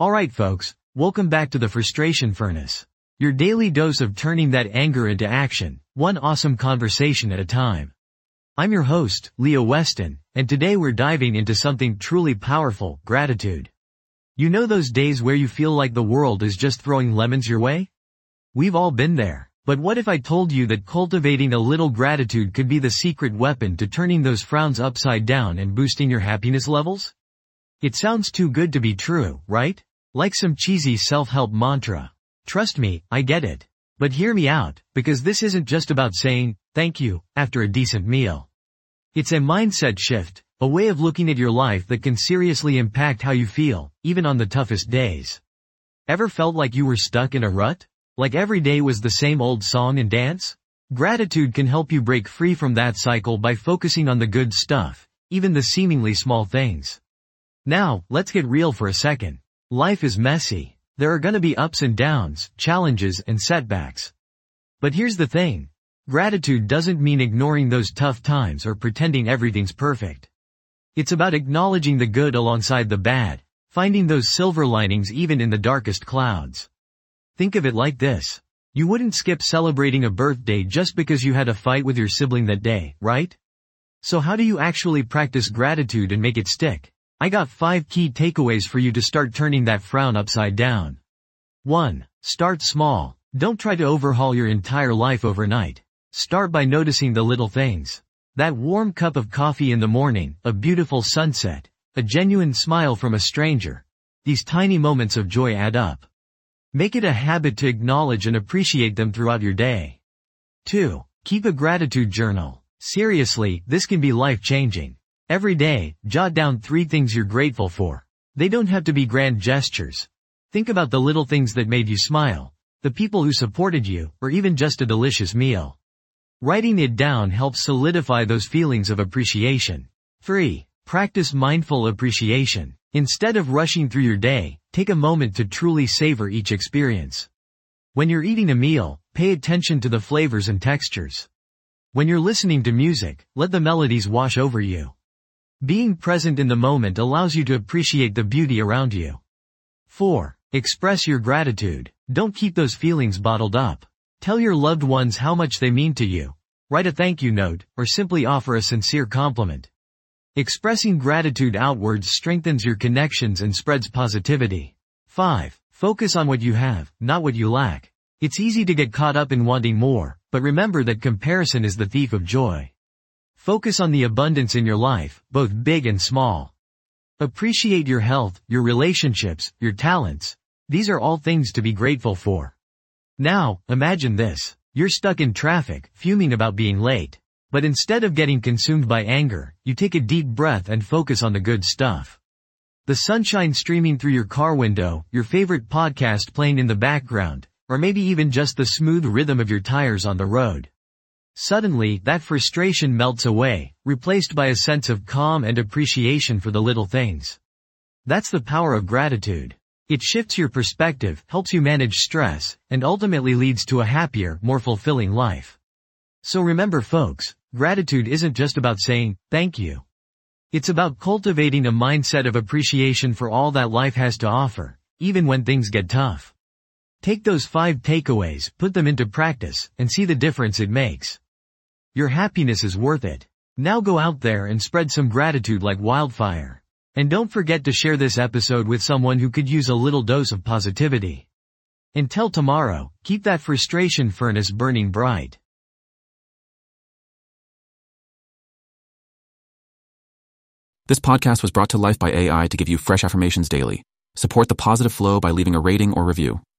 Alright folks, welcome back to the Frustration Furnace. Your daily dose of turning that anger into action, one awesome conversation at a time. I'm your host, Leo Weston, and today we're diving into something truly powerful, gratitude. You know those days where you feel like the world is just throwing lemons your way? We've all been there, but what if I told you that cultivating a little gratitude could be the secret weapon to turning those frowns upside down and boosting your happiness levels? It sounds too good to be true, right? Like some cheesy self-help mantra. Trust me, I get it. But hear me out, because this isn't just about saying, thank you, after a decent meal. It's a mindset shift, a way of looking at your life that can seriously impact how you feel, even on the toughest days. Ever felt like you were stuck in a rut? Like every day was the same old song and dance? Gratitude can help you break free from that cycle by focusing on the good stuff, even the seemingly small things. Now, let's get real for a second. Life is messy. There are gonna be ups and downs, challenges and setbacks. But here's the thing. Gratitude doesn't mean ignoring those tough times or pretending everything's perfect. It's about acknowledging the good alongside the bad, finding those silver linings even in the darkest clouds. Think of it like this. You wouldn't skip celebrating a birthday just because you had a fight with your sibling that day, right? So how do you actually practice gratitude and make it stick? I got 5 key takeaways for you to start turning that frown upside down. 1. Start small. Don't try to overhaul your entire life overnight. Start by noticing the little things. That warm cup of coffee in the morning, a beautiful sunset, a genuine smile from a stranger. These tiny moments of joy add up. Make it a habit to acknowledge and appreciate them throughout your day. 2. Keep a gratitude journal. Seriously, this can be life-changing. Every day, jot down 3 things you're grateful for. They don't have to be grand gestures. Think about the little things that made you smile, the people who supported you, or even just a delicious meal. Writing it down helps solidify those feelings of appreciation. 3. Practice mindful appreciation. Instead of rushing through your day, take a moment to truly savor each experience. When you're eating a meal, pay attention to the flavors and textures. When you're listening to music, let the melodies wash over you. Being present in the moment allows you to appreciate the beauty around you. 4. Express your gratitude. Don't keep those feelings bottled up. Tell your loved ones how much they mean to you. Write a thank you note, or simply offer a sincere compliment. Expressing gratitude outwards strengthens your connections and spreads positivity. 5. Focus on what you have, not what you lack. It's easy to get caught up in wanting more, but remember that comparison is the thief of joy. Focus on the abundance in your life, both big and small. Appreciate your health, your relationships, your talents. These are all things to be grateful for. Now, imagine this. You're stuck in traffic, fuming about being late. But instead of getting consumed by anger, you take a deep breath and focus on the good stuff. The sunshine streaming through your car window, your favorite podcast playing in the background, or maybe even just the smooth rhythm of your tires on the road. Suddenly, that frustration melts away, replaced by a sense of calm and appreciation for the little things. That's the power of gratitude. It shifts your perspective, helps you manage stress, and ultimately leads to a happier, more fulfilling life. So remember folks, gratitude isn't just about saying, thank you. It's about cultivating a mindset of appreciation for all that life has to offer, even when things get tough. Take those 5 takeaways, put them into practice, and see the difference it makes. Your happiness is worth it. Now go out there and spread some gratitude like wildfire. And don't forget to share this episode with someone who could use a little dose of positivity. Until tomorrow, keep that frustration furnace burning bright. This podcast was brought to life by AI to give you fresh affirmations daily. Support the positive flow by leaving a rating or review.